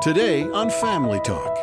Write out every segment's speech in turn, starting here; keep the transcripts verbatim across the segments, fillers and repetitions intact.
Today on Family Talk.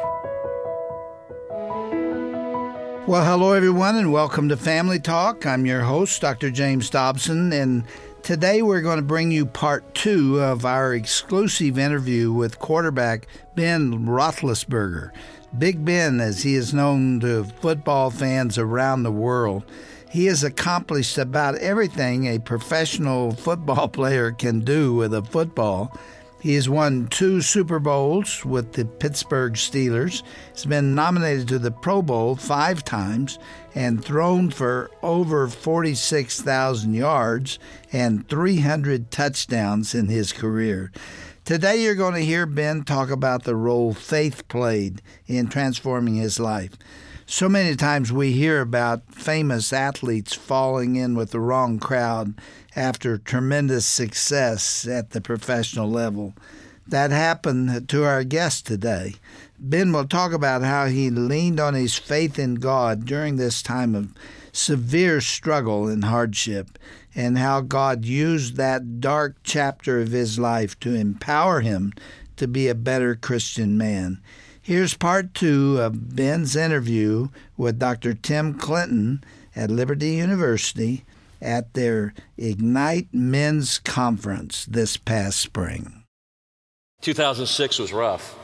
Well, hello everyone and welcome to Family Talk. I'm your host, Doctor James Dobson, and today we're going to bring you part two of our exclusive interview with quarterback Ben Roethlisberger. Big Ben, as he is known to football fans around the world. He has accomplished about everything a professional football player can do with a football. He has won two Super Bowls with the Pittsburgh Steelers. He's been nominated to the Pro Bowl five times and thrown for over forty-six thousand yards and three hundred touchdowns in his career. Today you're going to hear Ben talk about the role faith played in transforming his life. So many times we hear about famous athletes falling in with the wrong crowd after tremendous success at the professional level. That happened to our guest today. Ben will talk about how he leaned on his faith in God during this time of severe struggle and hardship, and how God used that dark chapter of his life to empower him to be a better Christian man. Here's part two of Ben's interview with Doctor Tim Clinton at Liberty University at their Ignite Men's Conference this past spring. two thousand six was rough.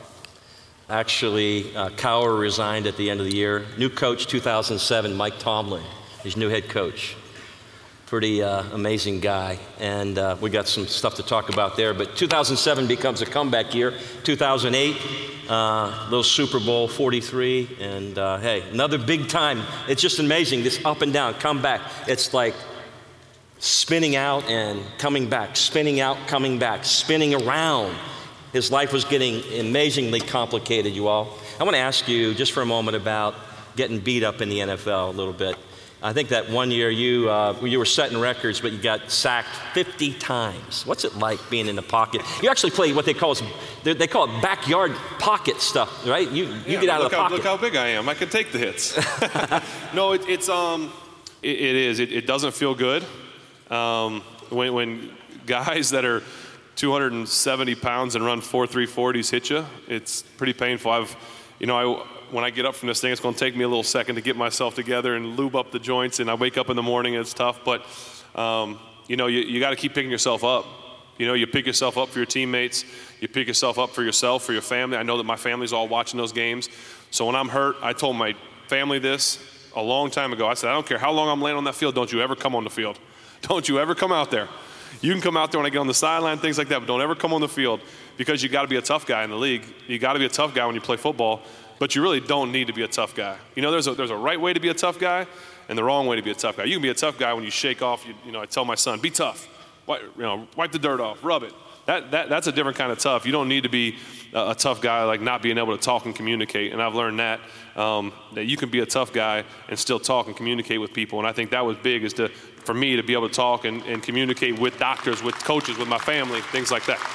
Actually, uh, Cowher resigned at the end of the year. New coach, two thousand seven, Mike Tomlin, his new head coach. Pretty uh, amazing guy, and uh, we got some stuff to talk about there. But two thousand seven becomes a comeback year. two thousand eight, uh, little Super Bowl forty-three, and uh, hey, another big time. It's just amazing, this up and down, comeback. It's like spinning out and coming back, spinning out, coming back, spinning around. His life was getting amazingly complicated, you all. I want to ask you just for a moment about getting beat up in the N F L a little bit. I think that one year you uh, you were setting records, but you got sacked fifty times. What's it like being in the pocket? You actually play what they call they call it backyard pocket stuff, right? You you yeah, get out of the how, pocket. Look how big I am. I can take the hits. no, it, it's um, it, it is. It, it doesn't feel good um, when when guys that are two hundred seventy pounds and run four three forties hit you. It's pretty painful. I've, you know, I. When I get up from this thing, it's going to take me a little second to get myself together and lube up the joints, and I wake up in the morning and it's tough, but um, you know, you, you got to keep picking yourself up. You know, you pick yourself up for your teammates, you pick yourself up for yourself, for your family. I know that my family's all watching those games, so when I'm hurt, I told my family this a long time ago. I said, I don't care how long I'm laying on that field, don't you ever come on the field. Don't you ever come out there. You can come out there when I get on the sideline, things like that, but don't ever come on the field, because you got to be a tough guy in the league. You got to be a tough guy when you play football. But you really don't need to be a tough guy. You know, there's a, there's a right way to be a tough guy and the wrong way to be a tough guy. You can be a tough guy when you shake off, you, you know, I tell my son, be tough. Wipe, you know, wipe the dirt off, rub it. That, that, that's a different kind of tough. You don't need to be a, a tough guy, like not being able to talk and communicate. And I've learned that, um, that you can be a tough guy and still talk and communicate with people. And I think that was big, is to, for me to be able to talk and, and communicate with doctors, with coaches, with my family, things like that.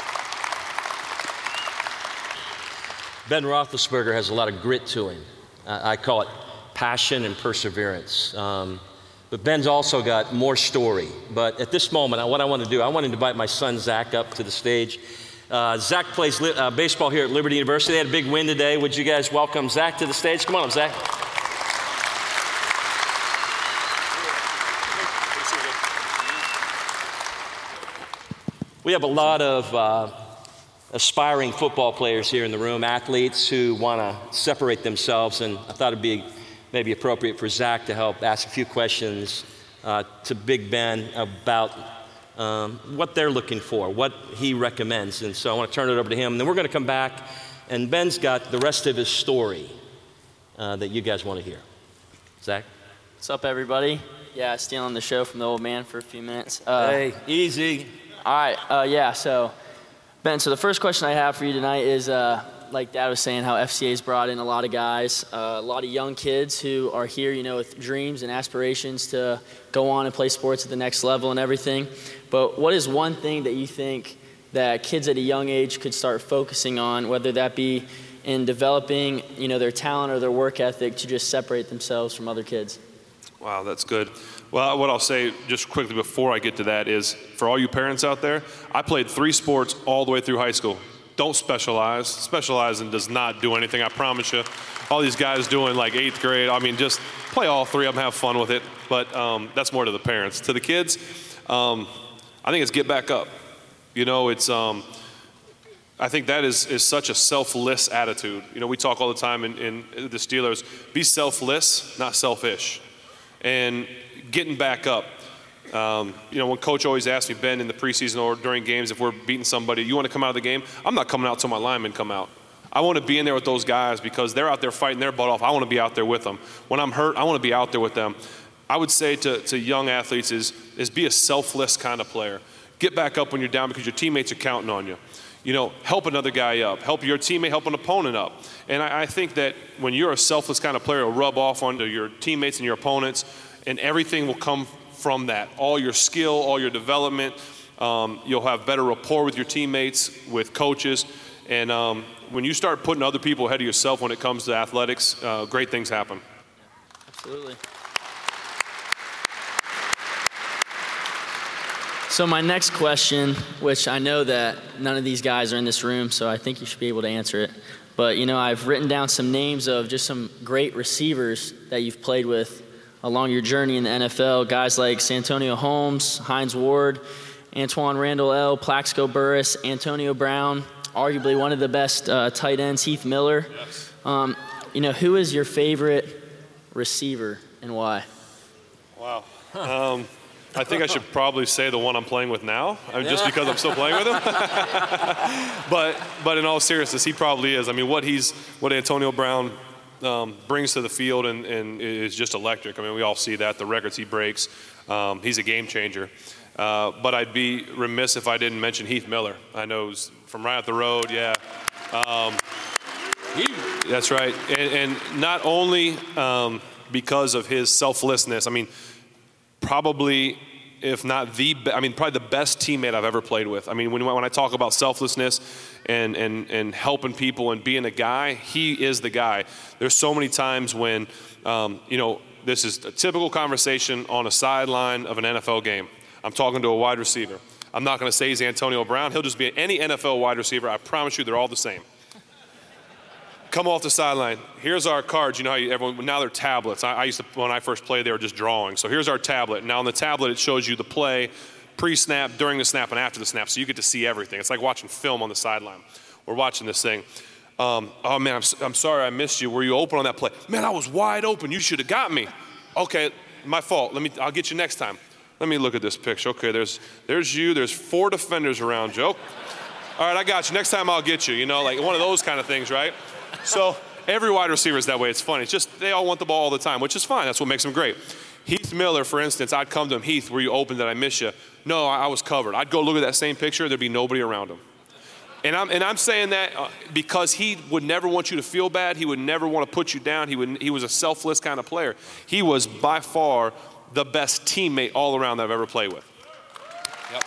Ben Roethlisberger has a lot of grit to him. Uh, I call it passion and perseverance. Um, but Ben's also got more story. But at this moment, what I want to do, I want to invite my son Zach up to the stage. Uh, Zach plays li- uh, baseball here at Liberty University. They had a big win today. Would you guys welcome Zach to the stage? Come on up, Zach. We have a lot of uh, aspiring football players here in the room, athletes who want to separate themselves, and I thought it'd be maybe appropriate for Zach to help ask a few questions uh, to Big Ben about um, what they're looking for, what he recommends. And so I want to turn it over to him, and then we're going to come back, and Ben's got the rest of his story uh, that you guys want to hear. Zach? What's up, everybody? Yeah, stealing the show from the old man for a few minutes. Uh, hey, easy. All right, uh, yeah, so Ben, so the first question I have for you tonight is, uh, like Dad was saying, how F C A's brought in a lot of guys, uh, a lot of young kids who are here, you know, with dreams and aspirations to go on and play sports at the next level and everything. But what is one thing that you think that kids at a young age could start focusing on, whether that be in developing, you know, their talent or their work ethic to just separate themselves from other kids? Wow, that's good. Well, what I'll say just quickly before I get to that is, for all you parents out there, I played three sports all the way through high school. don't specialize. Specializing does not do anything, I promise you. All these guys doing like eighth grade, I mean, just play all three of them, have fun with it. But um, that's more to the parents. To the kids, um, I think it's get back up. You know, it's, um, I think that is, is such a selfless attitude. You know, we talk all the time in, in the Steelers, be selfless, not selfish. And getting back up. Um, you know, when Coach always asks me, Ben, in the preseason or during games, if we're beating somebody, you want to come out of the game? I'm not coming out till my linemen come out. I want to be in there with those guys because they're out there fighting their butt off. I want to be out there with them. When I'm hurt, I want to be out there with them. I would say to, to young athletes is, is be a selfless kind of player. Get back up when you're down because your teammates are counting on you. You know, help another guy up. Help your teammate, help an opponent up. And I, I think that when you're a selfless kind of player, it'll rub off onto your teammates and your opponents, and everything will come from that. All your skill, all your development. Um, you'll have better rapport with your teammates, with coaches. And um, when you start putting other people ahead of yourself when it comes to athletics, uh, great things happen. Absolutely. So my next question, which I know that none of these guys are in this room, so I think you should be able to answer it. But, you know, I've written down some names of just some great receivers that you've played with along your journey in the N F L. Guys like Santonio Holmes, Hines Ward, Antoine Randall L., Plaxico Burress, Antonio Brown, arguably one of the best uh, tight ends, Heath Miller. Yes. Um, you know, who is your favorite receiver and why? Wow. Um, I think I should probably say the one I'm playing with now, I mean, just because I'm still playing with him. but but in all seriousness, he probably is. I mean, what he's what Antonio Brown um, brings to the field and, and is just electric. I mean, we all see that, the records he breaks. Um, he's a game changer. Uh, but I'd be remiss if I didn't mention Heath Miller. I know he's from right up the road, yeah. Um, he, that's right. And, and not only um, because of his selflessness, I mean, probably, if not the, I mean, probably the best teammate I've ever played with. I mean, when, when I talk about selflessness and, and, and helping people and being a guy, he is the guy. There's so many times when, um, you know, this is a typical conversation on a sideline of an N F L game. I'm talking to a wide receiver. I'm not going to say he's Antonio Brown. He'll just be any N F L wide receiver. I promise you they're all the same. Come off the sideline. Here's our cards. You know how you, everyone, now they're tablets. I, I used to, when I first played, they were just drawing. So here's our tablet. Now on the tablet, it shows you the play, pre-snap, during the snap, and after the snap. So you get to see everything. It's like watching film on the sideline. We're watching this thing. Um, oh, man, I'm, I'm sorry I missed you. Were you open on that play? Man, I was wide open. You should have got me. Okay, my fault. Let me. I'll get you next time. Let me look at this picture. Okay, there's there's you. There's four defenders around you. All right, I got you. Next time I'll get you. You know, like one of those kind of things, right? So every wide receiver is that way. It's funny. It's just they all want the ball all the time, which is fine. That's what makes them great. Heath Miller, for instance, I'd come to him. Heath, were you open? Did I miss you? No, I, I was covered. I'd go look at that same picture. There'd be nobody around him. And I'm, and I'm saying that because he would never want you to feel bad. He would never want to put you down. He, would, he was a selfless kind of player. He was by far the best teammate all around that I've ever played with. Yep.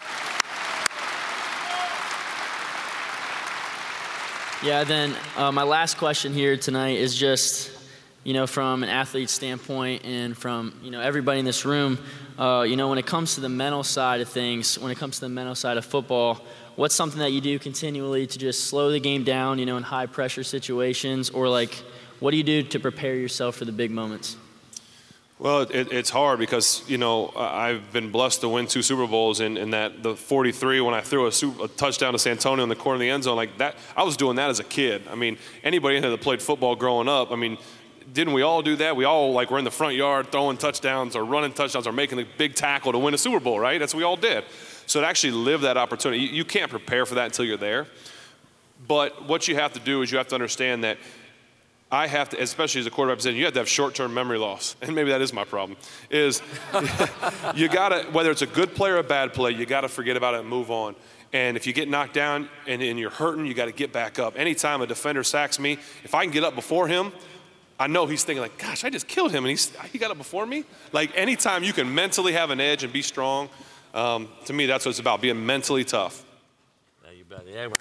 Yeah, then uh, my last question here tonight is just, you know, from an athlete's standpoint and from, you know, everybody in this room, uh, you know, when it comes to the mental side of things, when it comes to the mental side of football, what's something that you do continually to just slow the game down, you know, in high pressure situations, or like, what do you do to prepare yourself for the big moments? Well, it, it's hard because, you know, I've been blessed to win two Super Bowls, and, and that the forty-three when I threw a, super, a touchdown to Santonio in the corner of the end zone, like that, I was doing that as a kid. I mean, anybody in here that played football growing up, I mean, didn't we all do that? We all, like, were in the front yard throwing touchdowns or running touchdowns or making a big tackle to win a Super Bowl, right? That's what we all did. So to actually live that opportunity, you, you can't prepare for that until you're there. But what you have to do is you have to understand that I have to, especially as a quarterback position, you have to have short-term memory loss. And maybe that is my problem, is you got to, whether it's a good play or a bad play, you got to forget about it and move on. And if you get knocked down and, and you're hurting, you got to get back up. Anytime a defender sacks me, if I can get up before him, I know he's thinking like, gosh, I just killed him and he's, he got up before me. Like anytime you can mentally have an edge and be strong, um, to me that's what it's about, being mentally tough. Yeah, you bet. Yeah.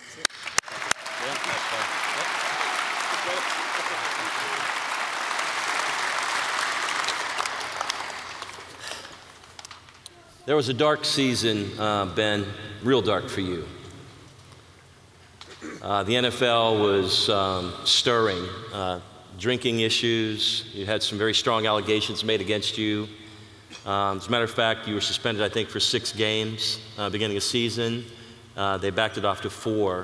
There was a dark season, uh, Ben, real dark for you. Uh, the N F L was um, stirring. Uh, drinking issues. You had some very strong allegations made against you. Um, as a matter of fact, you were suspended, I think, for six games uh, beginning of season. Uh, they backed it off to four.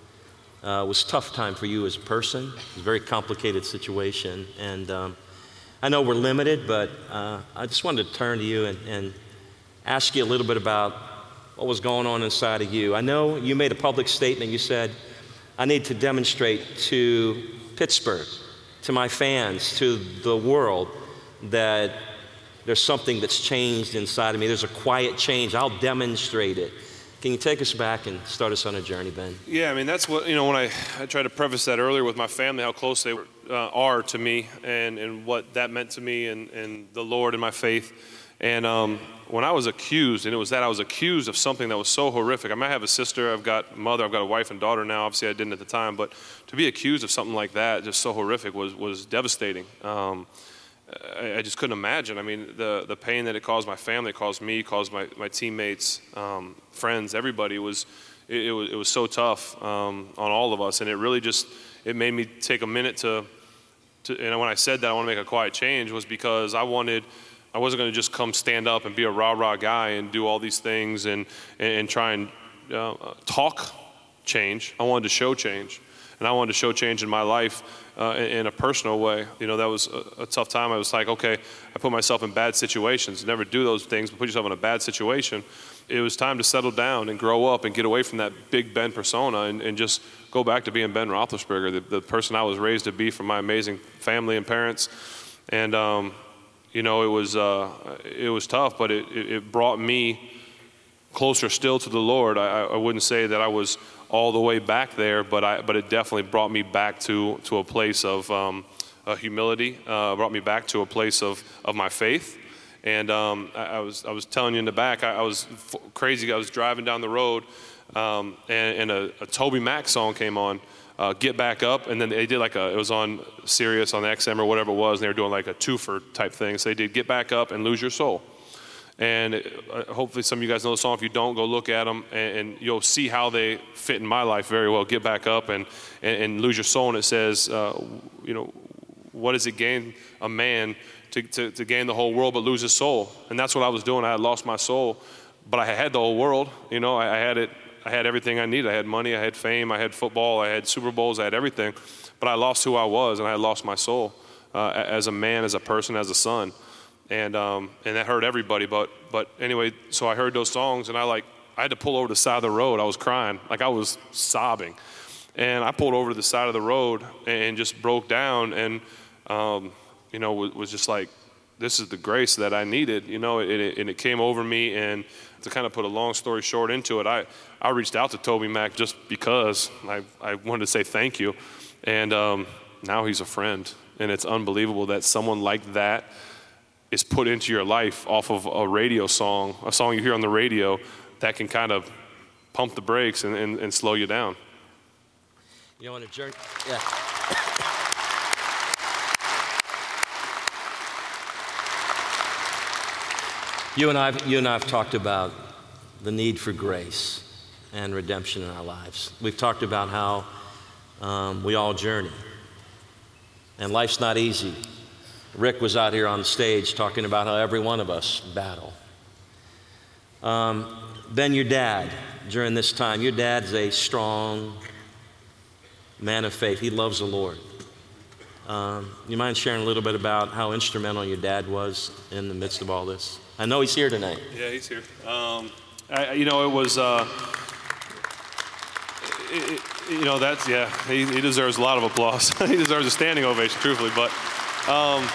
Uh, it was a tough time for you as a person. It was a very complicated situation. And um, I know we're limited, but uh, I just wanted to turn to you and, and ask you a little bit about what was going on inside of you. I know you made a public statement. You said, I need to demonstrate to Pittsburgh, to my fans, to the world, that there's something that's changed inside of me. There's a quiet change. I'll demonstrate it. Can you take us back and start us on a journey, Ben? Yeah, I mean, that's what, you know, when I, I tried to preface that earlier with my family, how close they were, uh, are to me and, and what that meant to me and, and the Lord and my faith. And um, when I was accused, and it was that I was accused of something that was so horrific. I mean, I have a sister, I've got a mother, I've got a wife and daughter now. Obviously, I didn't at the time, but to be accused of something like that, just so horrific, was was devastating. Um, I, I just couldn't imagine. I mean, the the pain that it caused my family, it caused me, it caused my my teammates, um, friends, everybody. Was it, it was it was so tough um, on all of us, and it really just it made me take a minute to to. And when I said that I want to make a quiet change, was because I wanted. I wasn't going to just come stand up and be a rah-rah guy and do all these things and, and try and uh, talk change. I wanted to show change. And I wanted to show change in my life uh, in, in a personal way. You know, that was a, a tough time. I was like, okay, I put myself in bad situations. Never do those things, but put yourself in a bad situation. It was time to settle down and grow up and get away from that Big Ben persona and, and just go back to being Ben Roethlisberger, the, the person I was raised to be from my amazing family and parents. And, um, You know, it was uh, it was tough, but it, it brought me closer still to the Lord. I, I wouldn't say that I was all the way back there, but I but it definitely brought me back to to a place of um, uh, humility. Uh, brought me back to a place of of my faith. And um, I, I was I was telling you in the back, I, I was f- crazy. I was driving down the road, um, and, and a, a Toby Mac song came on. Uh, Get Back Up, and then they did like a, it was on Sirius, on the X M or whatever it was, and they were doing like a twofer type thing. So they did Get Back Up and Lose Your Soul. And it, uh, hopefully some of you guys know the song. If you don't, go look at them, and, and you'll see how they fit in my life very well. Get Back Up and, and, and Lose Your Soul, and it says, uh, you know, what does it gain a man to, to, to gain the whole world but lose his soul? And that's what I was doing. I had lost my soul, but I had the whole world. You know, I, I had it. I had everything I needed. I had money, I had fame, I had football, I had Super Bowls, I had everything. But I lost who I was, and I had lost my soul uh, as a man, as a person, as a son. And um, and that hurt everybody. But but anyway, so I heard those songs, and I like I had to pull over to the side of the road. I was crying, like I was sobbing. And I pulled over to the side of the road and just broke down, and um, you know, was, was just like, this is the grace that I needed, you know, and it, and it came over me. And to kind of put a long story short into it, I, I reached out to Toby Mac just because I, I wanted to say thank you. And um, now he's a friend. And it's unbelievable that someone like that is put into your life off of a radio song, a song you hear on the radio that can kind of pump the brakes and, and, and slow you down. You know, on a journey, yeah. You and I, you and I have talked about the need for grace and redemption in our lives. We've talked about how um, we all journey, and life's not easy. Rick was out here on stage talking about how every one of us battle. Um, Ben, your dad, during this time, your dad's a strong man of faith. He loves the Lord. Um, you mind sharing a little bit about how instrumental your dad was in the midst of all this? I know he's here tonight. Yeah, he's here. Um, I, you know, it was, uh, it, it, you know, that's, yeah, he, he deserves a lot of applause. He deserves a standing ovation, truthfully. But um,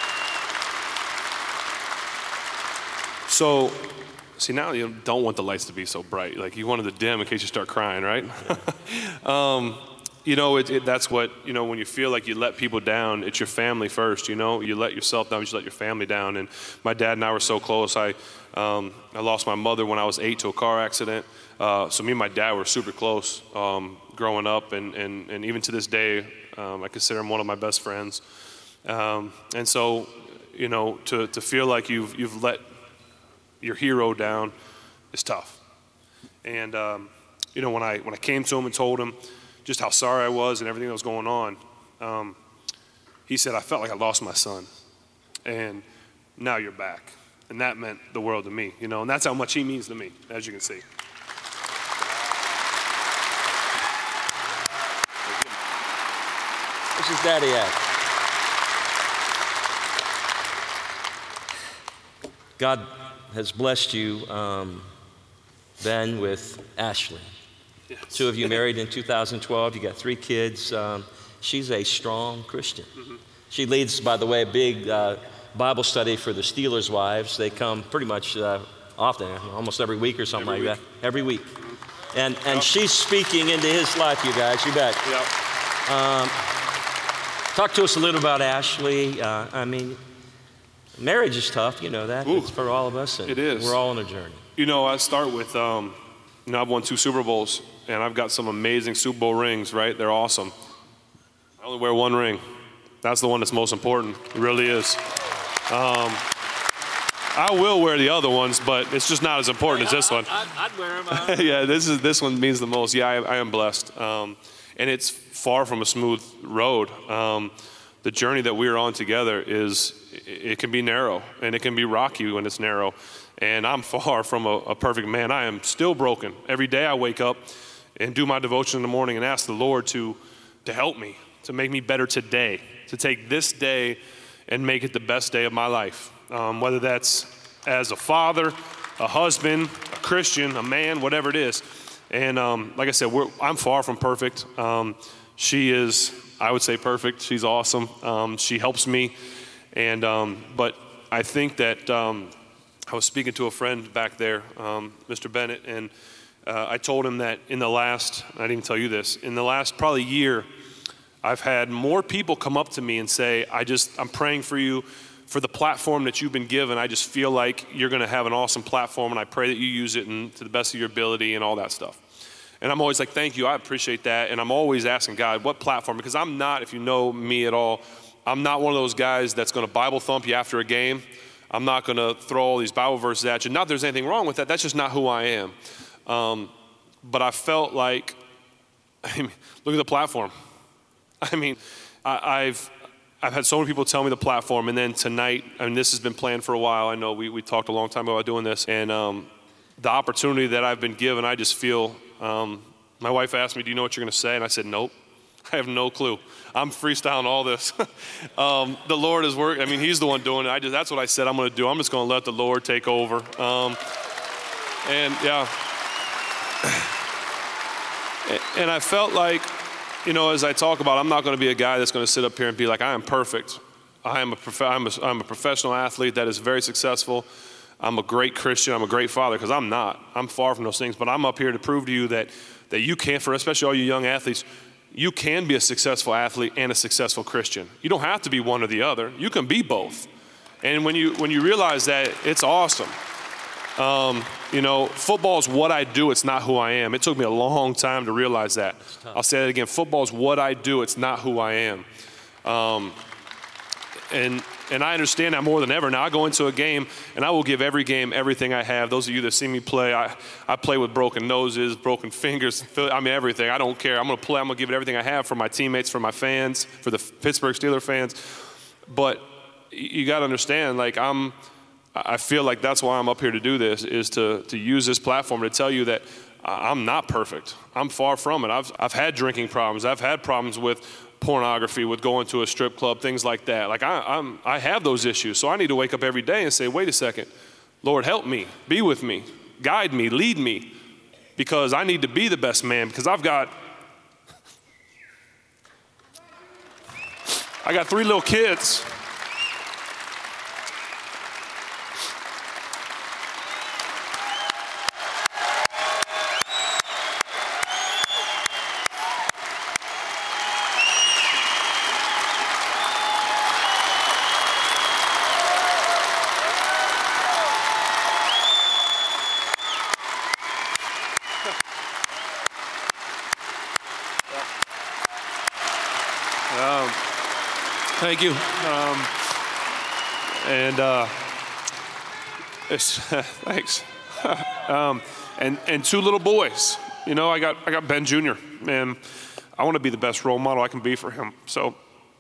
so, see, now you don't want the lights to be so bright. Like, you wanted to dim in case you start crying, right? Yeah. um, You know, it, it, that's what, you know, when you feel like you let people down, it's your family first, you know. You let yourself down, you just let your family down. And my dad and I were so close. I um, I lost my mother when I was eight to a car accident. Uh, so me and my dad were super close um, growing up. And, and, and even to this day, um, I consider him one of my best friends. Um, and so, you know, to, to feel like you've, you've let your hero down is tough. And, um, you know, when I, when I came to him and told him, just how sorry I was and everything that was going on, um, he said, I felt like I lost my son. And now you're back. And that meant the world to me, you know, and that's how much he means to me, as you can see. This is Daddy at. God has blessed you, um, Ben, with Ashley. Yes. Two of you married in two thousand twelve. You got three kids. Um, she's a strong Christian. Mm-hmm. She leads, by the way, a big uh, Bible study for the Steelers' wives. They come pretty much uh, often, almost every week or something every like week. that. Every week. Mm-hmm. And and yep. she's speaking into his life, you guys. You bet. Yep. Um, talk to us a little about Ashley. Uh, I mean, marriage is tough, you know that. Ooh, it's for all of us. And it is. We're all on a journey. You know, I start with, um, you know, I've won two Super Bowls, and I've got some amazing Super Bowl rings, right? They're awesome. I only wear one ring. That's the one that's most important. It really is. Um, I will wear the other ones, but it's just not as important hey, as this I, one. I, I'd wear them. yeah, this is this one means the most. Yeah, I, I am blessed. Um, and it's far from a smooth road. Um, the journey that we're on together is, it can be narrow, and it can be rocky when it's narrow. And I'm far from a, a perfect man. I am still broken. Every day I wake up and do my devotion in the morning and ask the Lord to, to help me, to make me better today, to take this day and make it the best day of my life. Um, whether that's as a father, a husband, a Christian, a man, whatever it is. And um, like I said, we're, I'm far from perfect. Um, she is, I would say, perfect. She's awesome. Um, she helps me. And um, but I think that um, I was speaking to a friend back there, um, Mister Bennett, and uh, I told him that in the last, I didn't even tell you this, in the last probably year, I've had more people come up to me and say, I just, I'm praying for you for the platform that you've been given. I just feel like you're going to have an awesome platform, and I pray that you use it in, to the best of your ability and all that stuff. And I'm always like, thank you, I appreciate that. And I'm always asking God, what platform? Because I'm not, if you know me at all, I'm not one of those guys that's going to Bible thump you after a game. I'm not going to throw all these Bible verses at you. Not that there's anything wrong with that. That's just not who I am. Um, but I felt like, I mean, look at the platform. I mean, I, I've I've had so many people tell me the platform, and then tonight, I mean, this has been planned for a while. I know we, we talked a long time about doing this, and um, the opportunity that I've been given, I just feel, um, my wife asked me, do you know what you're going to say? And I said, nope. I have no clue. I'm freestyling all this. um, the Lord is working. I mean, he's the one doing it. I just, that's what I said I'm going to do. I'm just going to let the Lord take over. Um, and, yeah. And I felt like, you know, as I talk about, I'm not going to be a guy that's going to sit up here and be like, I am perfect. I am a, prof- I'm a, I'm a professional athlete that is very successful. I'm a great Christian. I'm a great father, because I'm not. I'm far from those things. But I'm up here to prove to you that, that you can, for especially all you young athletes, you can be a successful athlete and a successful Christian. You don't have to be one or the other. You can be both. And when you when you realize that, it's awesome. Um, you know, football is what I do. It's not who I am. It took me a long time to realize that. I'll say that again. Football is what I do. It's not who I am. Um, and and I understand that more than ever. Now I go into a game, and I will give every game everything I have. Those of you that see me play, I, I play with broken noses, broken fingers, I mean everything. I don't care. I'm going to play. I'm going to give it everything I have for my teammates, for my fans, for the Pittsburgh Steelers fans. But you got to understand, like I'm, I feel like that's why I'm up here to do this, is to to use this platform to tell you that I'm not perfect. I'm far from it. I've I've had drinking problems. I've had problems with pornography, with going to a strip club, things like that. Like I, I'm, I have those issues. So I need to wake up every day and say, wait a second, Lord, help me, be with me, guide me, lead me, because I need to be the best man, because I've got, I got three little kids. Thank you. Um, and uh, it's, thanks. um, and and two little boys. You know, I got I got Ben Junior and I want to be the best role model I can be for him. So.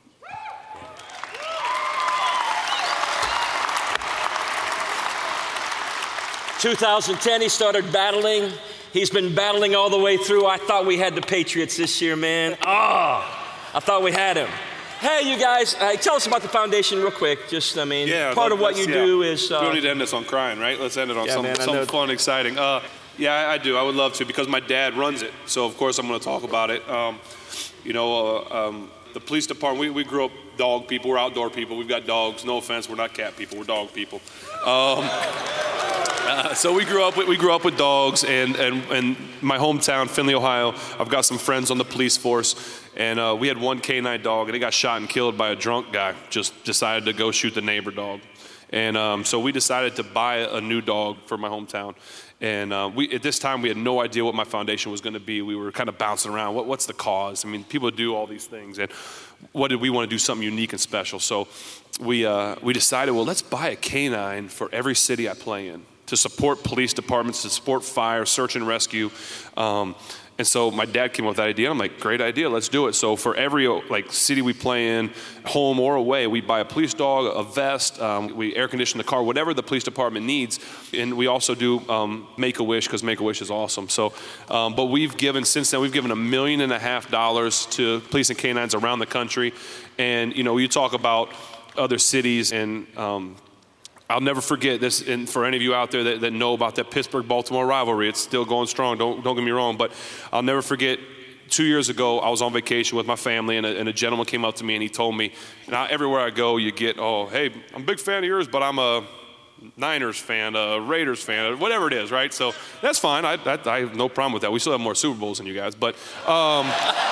two thousand ten, he started battling. He's been battling all the way through. I thought we had the Patriots this year, man. Ah, oh, I thought we had him. Hey, you guys, uh, tell us about the foundation real quick. Just, I mean, yeah, part of what you yeah. do is... Uh, we don't need to end this on crying, right? Let's end it on yeah, something, man, something fun, exciting. Uh, yeah, I, I do. I would love to because my dad runs it. So, of course, I'm going to talk about it. Um, you know, uh, um, the police department, we, we grew up dog people. We're outdoor people. We've got dogs. No offense, we're not cat people. We're dog people. Um, uh, so we grew up with, we grew up with dogs, and, and, and my hometown, Findlay, Ohio, I've got some friends on the police force, and uh, we had one canine dog, and it got shot and killed by a drunk guy, just decided to go shoot the neighbor dog. And um, so we decided to buy a new dog for my hometown. And uh, we, at this time, we had no idea what my foundation was going to be. We were kind of bouncing around. What, what's the cause? I mean, people do all these things. And what did we want to do something unique and special? So we, uh, we decided, well, let's buy a canine for every city I play in to support police departments, to support fire, search and rescue. Um, And so my dad came up with that idea. I'm like, great idea, let's do it. So for every like city we play in, home or away, we buy a police dog, a vest, um, we air condition the car, whatever the police department needs. And we also do um, Make-A-Wish, because Make-A-Wish is awesome. So, um, but we've given, since then, we've given a million and a half dollars to police and canines around the country. And, you know, you talk about other cities, and um, I'll never forget this, and for any of you out there that, that know about that Pittsburgh-Baltimore rivalry, it's still going strong, don't, don't get me wrong, but I'll never forget, two years ago, I was on vacation with my family, and a, and a gentleman came up to me, and he told me, now everywhere I go, you get, oh, hey, I'm a big fan of yours, but I'm a Niners fan, a Raiders fan, whatever it is, right? So that's fine, I, I, I have no problem with that. We still have more Super Bowls than you guys, but, um,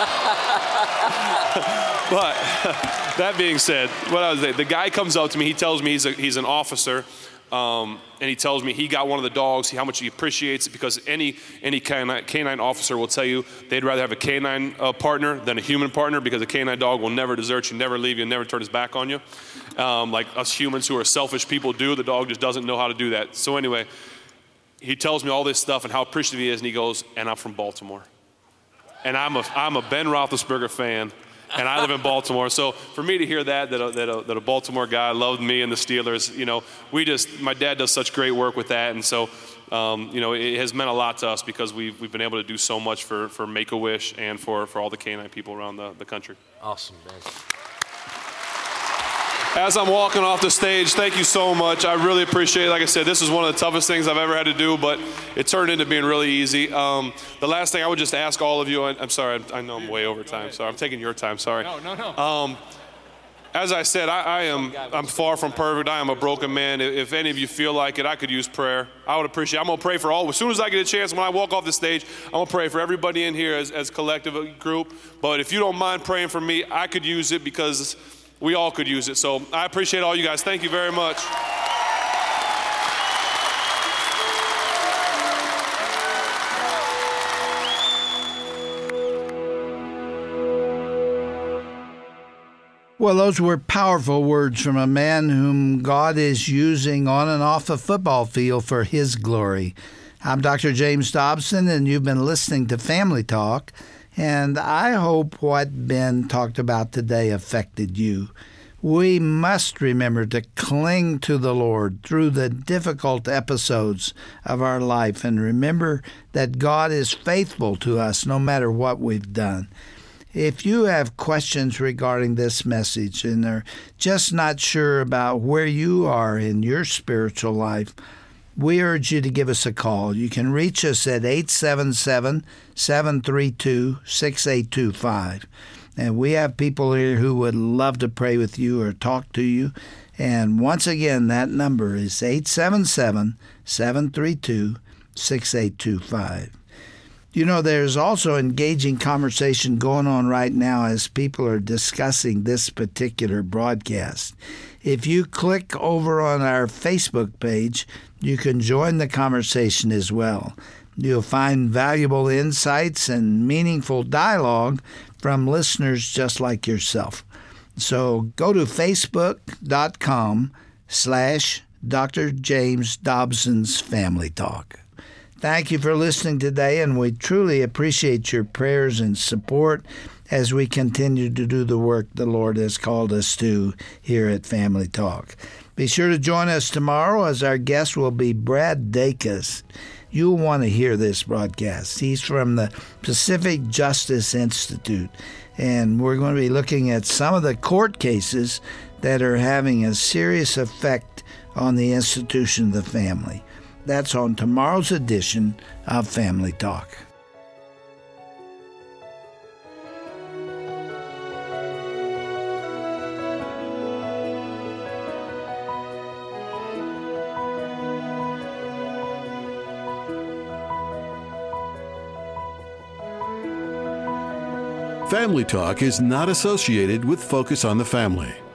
but that being said, what I was saying, the guy comes up to me, he tells me he's, a, he's an officer, um, and he tells me he got one of the dogs, how much he appreciates it, because any any canine, canine officer will tell you they'd rather have a canine uh, partner than a human partner, because a canine dog will never desert you, never leave you, never turn his back on you. Um, like us humans who are selfish people do, the dog just doesn't know how to do that. So anyway, he tells me all this stuff and how appreciative he is, and he goes, and I'm from Baltimore. And I'm a, I'm a Ben Roethlisberger fan, and I live in Baltimore. So for me to hear that, that a, that a, that a Baltimore guy loved me and the Steelers, you know, we just, my dad does such great work with that. And so, um, you know, it has meant a lot to us, because we've, we've been able to do so much for, for Make-A-Wish and for, for all the canine people around the, the country. Awesome, man. As I'm walking off the stage, thank you so much. I really appreciate it. Like I said, this is one of the toughest things I've ever had to do, but it turned into being really easy. Um, the last thing I would just ask all of you, and I'm sorry, I know I'm way over time, so I'm taking your time, sorry. No, no, no. Um, as I said, I, I am I'm far from perfect. I am a broken man. If any of you feel like it, I could use prayer. I would appreciate it. I'm going to pray for all. As soon as I get a chance, when I walk off the stage, I'm going to pray for everybody in here as, as collective group. But if you don't mind praying for me, I could use it, because we all could use it. So I appreciate all you guys. Thank you very much. Well, those were powerful words from a man whom God is using on and off a football field for His glory. I'm Doctor James Dobson, and you've been listening to Family Talk. And I hope what Ben talked about today affected you. We must remember to cling to the Lord through the difficult episodes of our life, and remember that God is faithful to us no matter what we've done. If you have questions regarding this message and are just not sure about where you are in your spiritual life, we urge you to give us a call. You can reach us at eight seven seven, seven three two, six eight two five. And we have people here who would love to pray with you or talk to you. And once again, that number is eight seven seven, seven three two, six eight two five. You know, there's also engaging conversation going on right now as people are discussing this particular broadcast. If you click over on our Facebook page, you can join the conversation as well. You'll find valuable insights and meaningful dialogue from listeners just like yourself. So go to facebook.com slash Dr. James Dobson's Family Talk. Thank you for listening today, and we truly appreciate your prayers and support as we continue to do the work the Lord has called us to here at Family Talk. Be sure to join us tomorrow, as our guest will be Brad Dacus. You'll want to hear this broadcast. He's from the Pacific Justice Institute, and we're going to be looking at some of the court cases that are having a serious effect on the institution of the family. That's on tomorrow's edition of Family Talk. Family Talk is not associated with Focus on the Family.